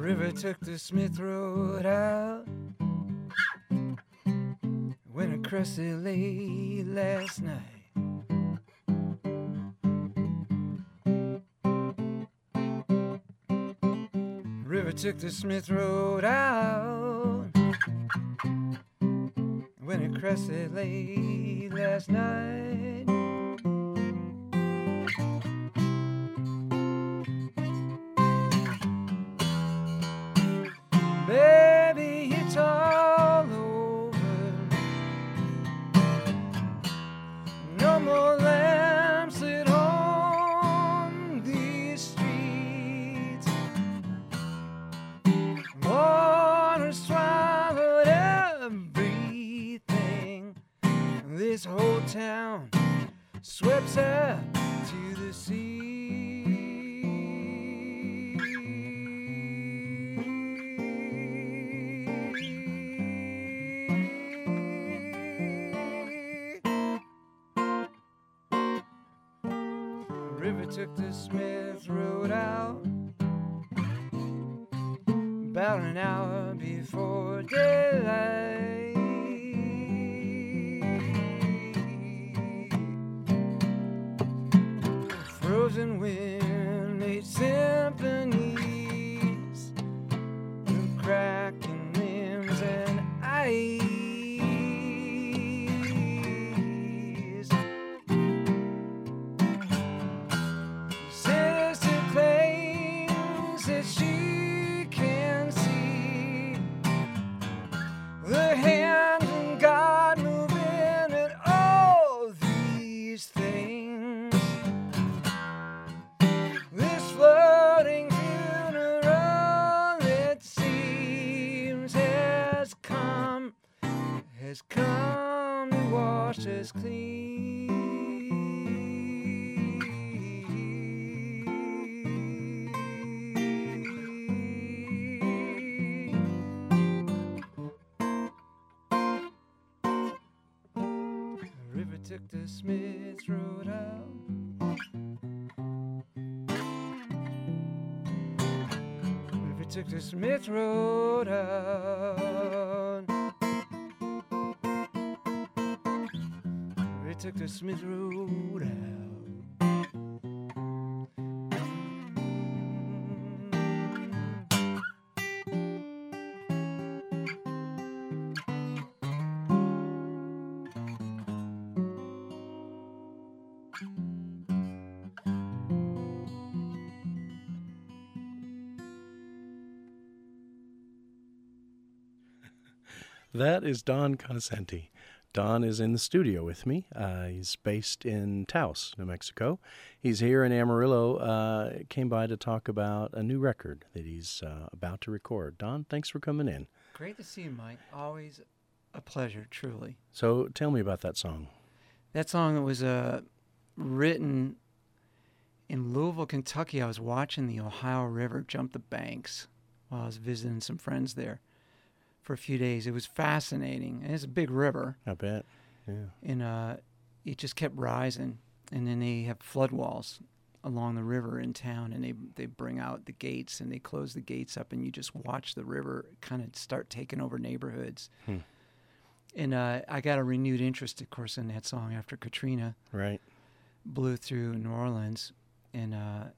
River took the Smith Road out, went across it late last night. River took the Smith Road out, went across it late last night. Baby, it's all over. No more lamps lit on these streets. Water swallowed everything. This whole town swept out to the sea. River took the Smith Road out about an hour before daylight. Frozen wind made symphonies of cracking limbs and ice. Sister claims that she can see the hand of God moving at all these things. This floating funeral, it seems, has come to wash us clean. The river took the Smith Road out. River took the Smith Road out. River took the Smith Road out. That is Don Cosenti. Don is in the studio with me. He's based in Taos, New Mexico. He's here in Amarillo. Came by to talk about a new record that he's about to record. Don, thanks for coming in. Great to see you, Mike. Always a pleasure, truly. So tell me about that song. That song was written in Louisville, Kentucky. I was watching the Ohio River jump the banks while I was visiting some friends there for a few days. It was fascinating. And it's a big river. I bet. Yeah. And it just kept rising. And then they have flood walls along the river in town, and they bring out the gates, and they close the gates up, and you just watch the river kind of start taking over neighborhoods. And I got a renewed interest, of course, in that song after Katrina blew through New Orleans. And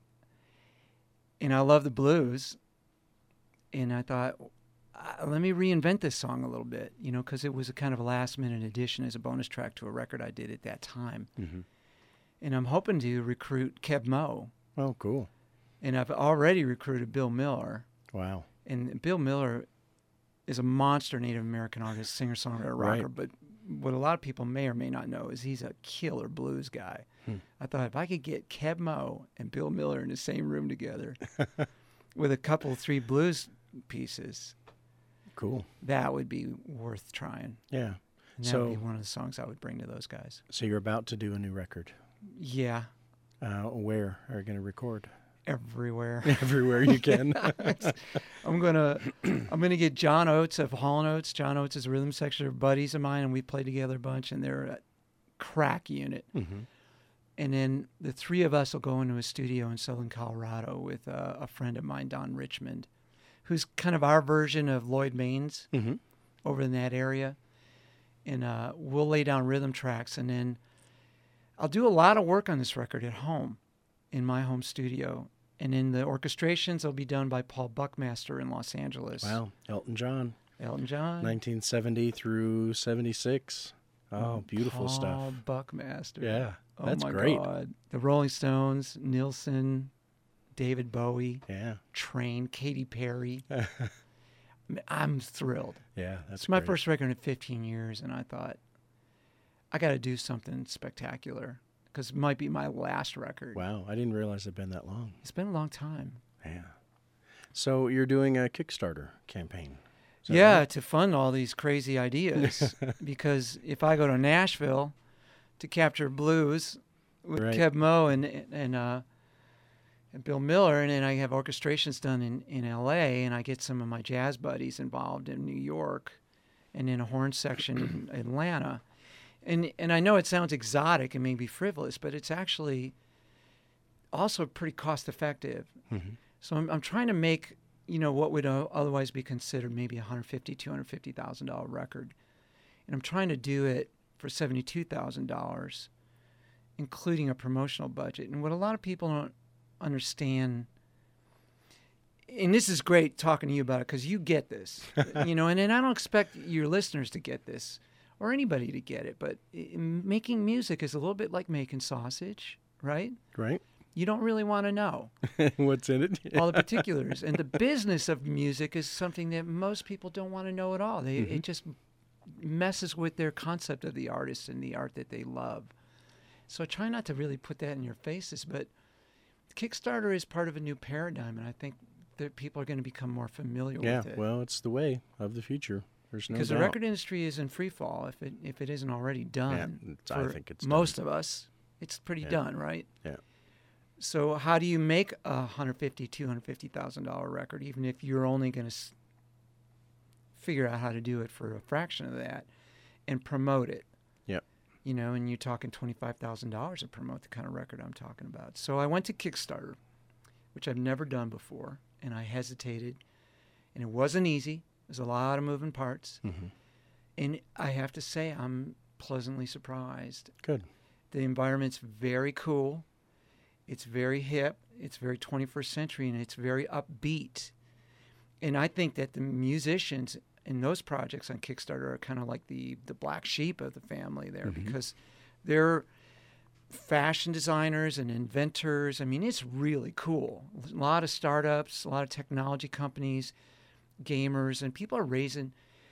I love the blues. And I thought, let me reinvent this song a little bit, you know, because it was a kind of a last-minute addition as a bonus track to a record I did at that time. Mm-hmm. And I'm hoping to recruit Keb Mo. Oh, cool. And I've already recruited Bill Miller. Wow. And Bill Miller is a monster Native American artist, singer-songwriter, rocker. Right. But what a lot of people may or may not know is he's a killer blues guy. I thought if I could get Keb Mo and Bill Miller in the same room together with a couple, 3 blues pieces, cool, that would be worth trying. Yeah. And that would be one of the songs I would bring to those guys. So you're about to do a new record. Yeah. Where are you going to record? Everywhere. Everywhere you can. I'm gonna get John Oates of Hall & Oates. John Oates is a rhythm section of buddies of mine, and we play together a bunch, and they're a crack unit. Mm-hmm. And then the 3 of us will go into a studio in Southern Colorado with a friend of mine, Don Richmond, who's kind of our version of Lloyd Maines Mm-hmm. over in that area. And we'll lay down rhythm tracks, and then I'll do a lot of work on this record at home, in my home studio. And then the orchestrations will be done by Paul Buckmaster in Los Angeles. Wow. Elton John. Elton John. 1970 through 76. Oh, beautiful stuff. Paul Buckmaster. Yeah, Oh that's my great. God. The Rolling Stones, Nilsson, David Bowie, Yeah. Train, Katy Perry. I'm thrilled. Yeah, that's It's my great. first record in 15 years, and I thought, I got to do something spectacular because it might be my last record. Wow, I didn't realize it'd been that long. It's been a long time. Yeah. So you're doing a Kickstarter campaign. Is that Yeah, right? to fund all these crazy ideas. Because if I go to Nashville to capture blues with Right. Kev Moe and Bill Miller, and then I have orchestrations done in L.A., and I get some of my jazz buddies involved in New York, and in a horn section in Atlanta. And I know it sounds exotic and maybe frivolous, but it's actually also pretty cost effective. Mhm. So I'm trying to make, what would otherwise be considered maybe $150,000, $250,000 record. And I'm trying to do it for $72,000, including a promotional budget. And what a lot of people don't understand, and this is great talking to you about it because you get this, and then I don't expect your listeners to get this or anybody to get it, but making music is a little bit like making sausage, right? Right? You don't really want to know What's in it? all the particulars. And the business of music is something that most people don't want to know at all. It just messes with their concept of the artist and the art that they love. So I try not to really put that in your faces, but Kickstarter is part of a new paradigm, and I think that people are going to become more familiar Yeah, with it. well, it's the way of the future. There's no Because doubt. the record industry is in free fall if it isn't already done. I For think it's most done. of us, it's pretty Yeah. done, right? Yeah. So how do you make a $150,000, $250,000 record, even if you're only going to figure out how to do it for a fraction of that and promote it? Yep. And you're talking $25,000 to promote the kind of record I'm talking about. So I went to Kickstarter, which I've never done before, and I hesitated, and it wasn't easy. There's a lot of moving parts, Mhm. and I have to say I'm pleasantly surprised. Good. The environment's very cool. It's very hip. It's very 21st century, and it's very upbeat. And I think that the musicians in those projects on Kickstarter are kind of like the black sheep of the family there, because they're fashion designers and inventors. I mean, it's really cool. A lot of startups, a lot of technology companies, gamers, and people are raising.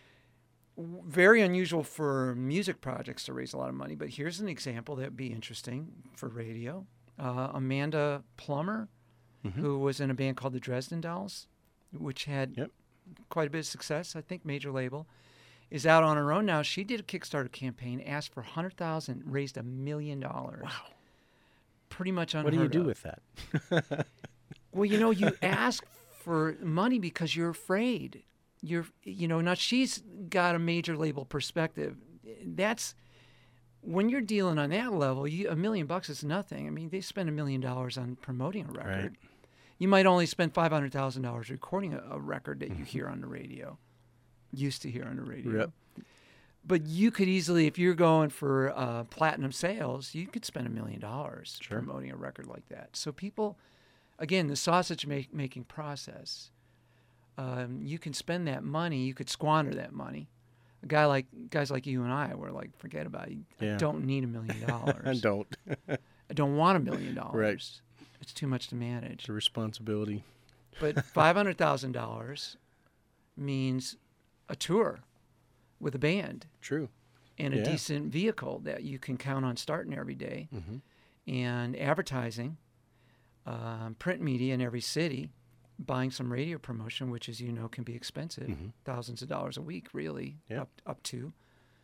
Very unusual for music projects to raise a lot of money, but here's an example that would be interesting for radio. Amanda Plummer, who was in a band called the Dresden Dolls, which had Yep. quite a bit of success, I think, major label, is out on her own now. She did a Kickstarter campaign, asked for $100,000, raised $1 million. Wow. Pretty much unheard What do you do of. with that? Well, you ask for money because you're afraid. Now she's got a major label perspective. That's when you're dealing on that level. $1 million is nothing. I mean, they spend $1 million on promoting a record. Right. You might only spend $500,000 recording a record that you hear on the radio, used to hear on the radio. Yep. But you could easily, if you're going for platinum sales, you could spend $1 million promoting a record like that. So people, again, the sausage making process, you can spend that money, you could squander that money. Guys like you and I were like, forget about it. Yeah. I don't need $1 million. I don't. I don't want $1 million. Right. It's too much to manage. It's a responsibility. But $500,000 means a tour with a band True. and a Yeah. decent vehicle that you can count on starting every day, and advertising, print media in every city, buying some radio promotion, which, as you know, can be expensive, thousands of dollars a week, really, Yeah. up to,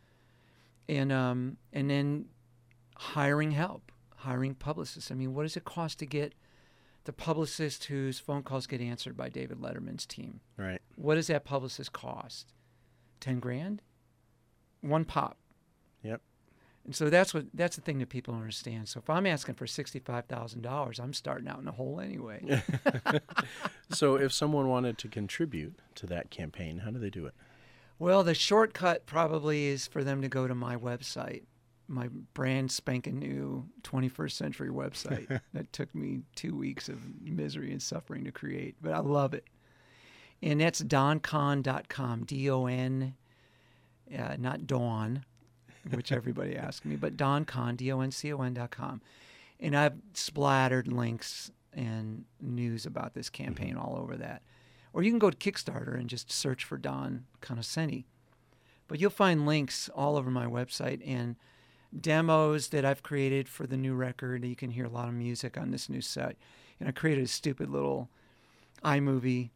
and then hiring help, hiring publicists. I mean, what does it cost to get the publicist whose phone calls get answered by David Letterman's team? Right. What does that publicist cost? $10,000? One pop. Yep. And so that's the thing that people don't understand. So if I'm asking for $65,000, I'm starting out in the hole anyway. So if someone wanted to contribute to that campaign, how do they do it? Well, the shortcut probably is for them to go to my website, my brand spanking new 21st century website that took me 2 weeks of misery and suffering to create, but I love it. And that's doncon.com, D-O-N, not Dawn, which everybody asks me, but doncon, D-O-N-C-O-N.com. And I've splattered links and news about this campaign all over that. Or you can go to Kickstarter and just search for Don Conoscenti. But you'll find links all over my website and demos that I've created for the new record. You can hear a lot of music on this new set. And I created a stupid little iMovie,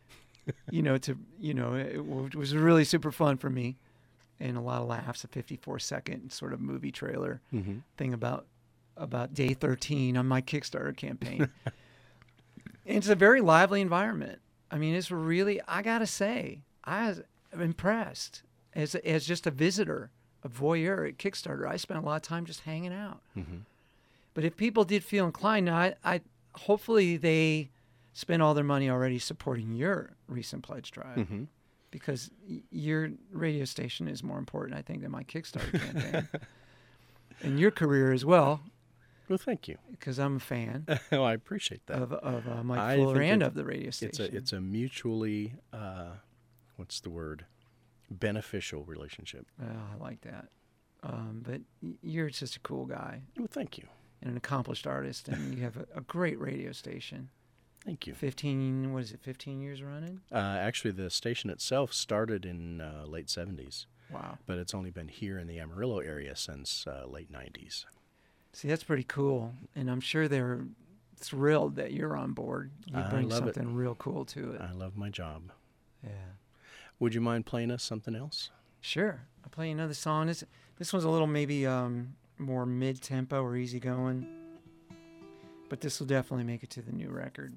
it was really super fun for me. And a lot of laughs, a 54-second sort of movie trailer thing about day 13 on my Kickstarter campaign. And it's a very lively environment. I mean, it's really, I got to say, I'm impressed. As just a visitor, a voyeur at Kickstarter, I spent a lot of time just hanging out. But if people did feel inclined, now I hopefully they spent all their money already supporting your recent pledge drive. Because your radio station is more important, I think, than my Kickstarter campaign. And your career as well. Well, thank you. Because I'm a fan. Oh, I appreciate that. Of Mike Fuller and of the radio station. It's a mutually, what's the word, beneficial relationship. Oh, I like that. But you're just a cool guy. Well, thank you. And an accomplished artist, and you have a great radio station. Thank you. 15 years running? Actually, the station itself started in late 70s. Wow. But it's only been here in the Amarillo area since late 90s. See, that's pretty cool. And I'm sure they're thrilled that you're on board. You bring something real cool to it. I love my job. Yeah. Would you mind playing us something else? Sure. I'll play you another song. This one's a little maybe more mid-tempo or easygoing. But this will definitely make it to the new record.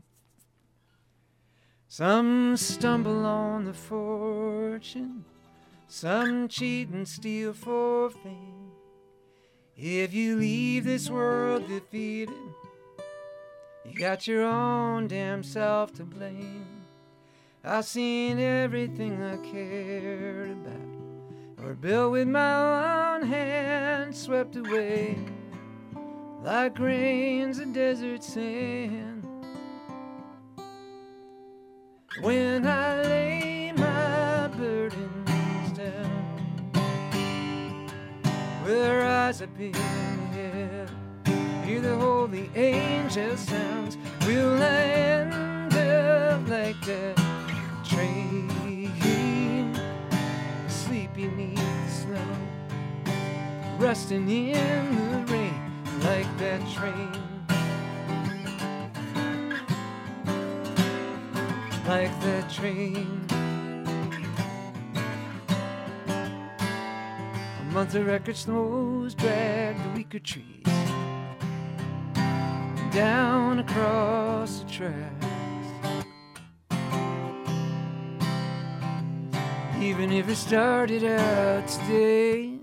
Some stumble on the fortune, some cheat and steal for fame. If you leave this world defeated, you got your own damn self to blame. I've seen everything I cared about, or built with my own hands, swept away like grains of desert sand. When I lay my burdens down, with her eyes up in the air, hear the holy angel sounds. Will I end up like that train, asleep beneath the snow, rusting in the rain like that train, like that train. A month of record snows drag the weaker trees down across the tracks. Even if it started out today,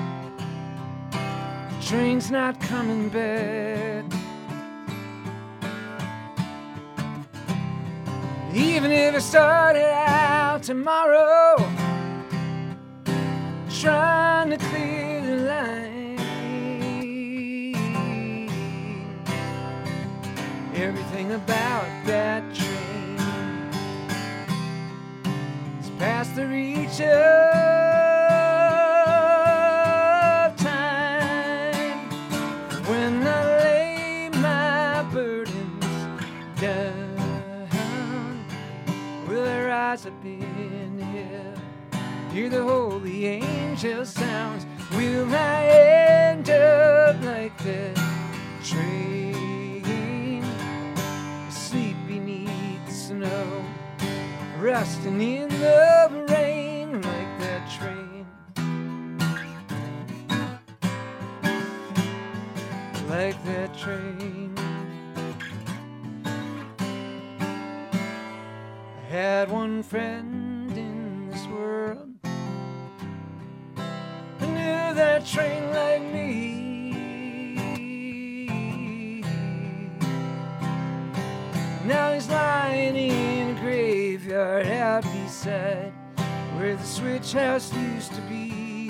the train's not coming back. Even if it started out tomorrow, trying to clear the line, everything about that train is past the reach of time. When I lay my burdens down, will I rise up in the air, hear the holy angel sounds? Will I end up like that train, asleep beneath the snow, rusting in the rain like that train, like that train? I had one friend in this world who knew that train like me. Now he's lying in side where the switch house used to be.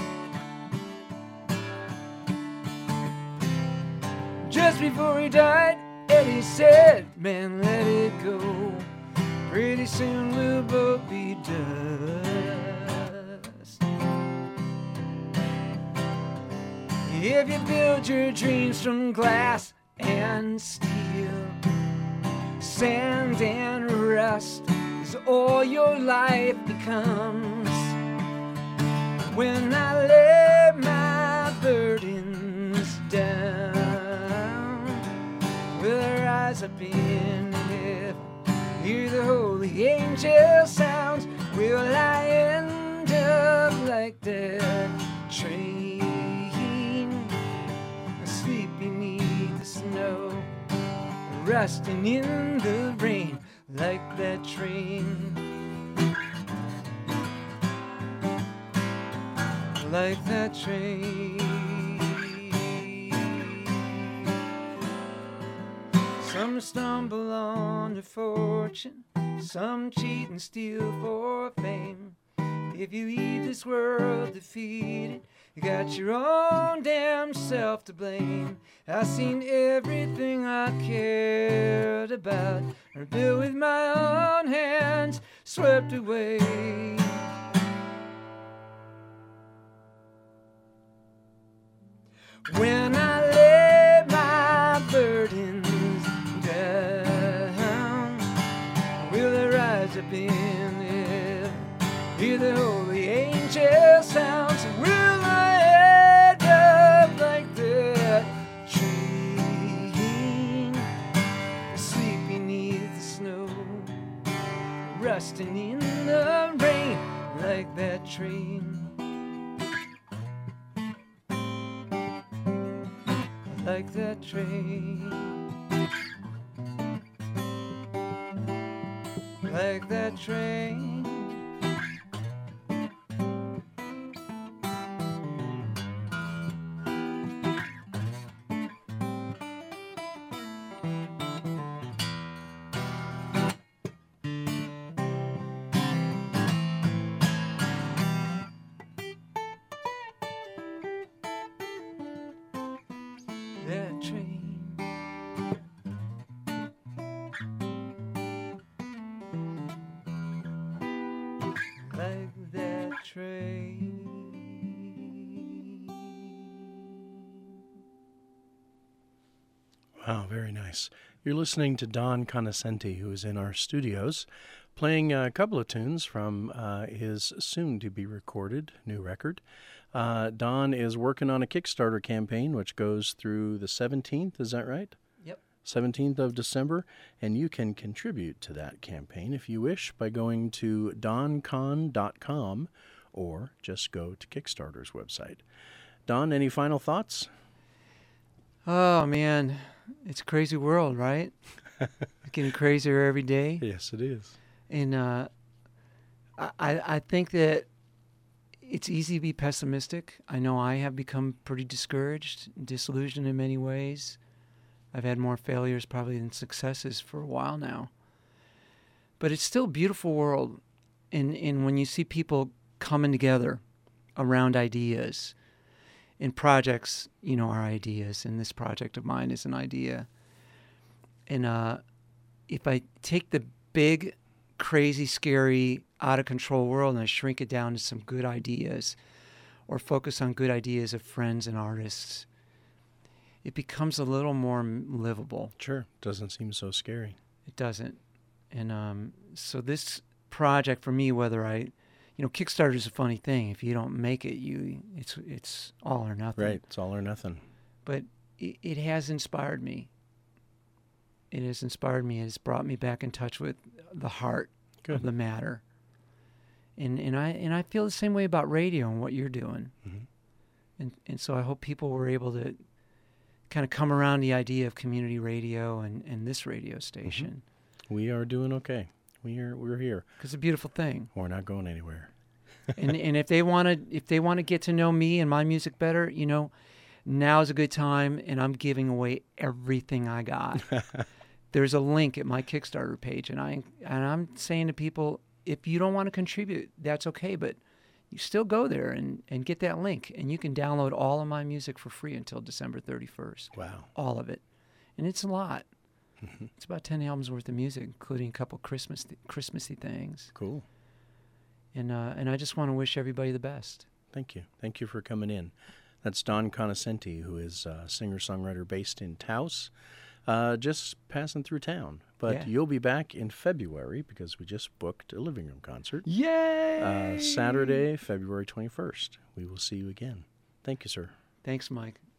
Just before he died, Eddie said, man, let it go. Pretty soon we'll both be dust. If you build your dreams from glass and steel, sand and rust is all your life becomes. When I lay my burdens down, will I rise up in heaven, hear the holy angel sounds? Will I end up like that train, asleep beneath the snow, rusting in the rain like that train, like that train? Some stumble on to fortune, some cheat and steal for fame. If you leave this world defeated, you got your own damn self to blame. I've seen everything I cared about, or built with my own hands, swept away. When I lay my burdens down, will I rise up in heaven, hear the holy angel sounds? Will I end up like that train, asleep beneath the snow, rusting in the rain like that train, like that train, like that train. That train, like that train. Wow, very nice. You're listening to Don Conoscenti, who is in our studios, playing a couple of tunes from his soon-to-be-recorded new record. Don is working on a Kickstarter campaign, which goes through the 17th, is that right? Yep. 17th of December, and you can contribute to that campaign if you wish by going to doncon.com or just go to Kickstarter's website. Don, any final thoughts? Oh man, it's a crazy world, right? It's getting crazier every day. Yes, it is. And I think that it's easy to be pessimistic. I know I have become pretty discouraged, disillusioned in many ways. I've had more failures probably than successes for a while now. But it's still a beautiful world. And when you see people coming together around ideas, and projects, you know, are ideas, and this project of mine is an idea. And if I take the big, crazy, scary, out-of-control world and I shrink it down to some good ideas, or focus on good ideas of friends and artists, it becomes a little more livable. Sure. Doesn't seem so scary. It doesn't. And so this project for me, whether Kickstarter is a funny thing. If you don't make it, it's all or nothing. Right. It's all or nothing. But it has inspired me. It has inspired me. It has brought me back in touch with the heart of the matter. And I feel the same way about radio and what you're doing. Mm-hmm. And so I hope people were able to kind of come around the idea of community radio and this radio station. Mm-hmm. We are doing okay. We're here. Because it's a beautiful thing. We're not going anywhere. and if they want to get to know me and my music better, now's a good time, and I'm giving away everything I got. There's a link at my Kickstarter page, and I'm saying to people, if you don't want to contribute, that's okay, but you still go there and get that link, and you can download all of my music for free until December 31st. Wow. All of it. And it's a lot. It's about 10 albums worth of music, including a couple Christmassy things. Cool. And I just want to wish everybody the best. Thank you. Thank you for coming in. That's Don Conoscenti, who is a singer-songwriter based in Taos, just passing through town. But you'll be back in February because we just booked a living room concert. Yay! Saturday, February 21st. We will see you again. Thank you, sir. Thanks, Mike.